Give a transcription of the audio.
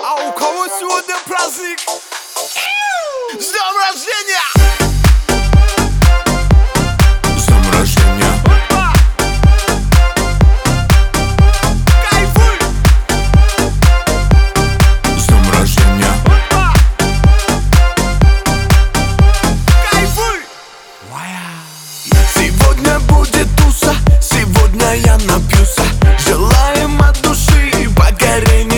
А у кого сегодня праздник? С днем рождения! С днем рождения! Кайфуй! С днем рождения! Кайфуй! Сегодня будет туса, сегодня я напьюся. Желаем от души покорения.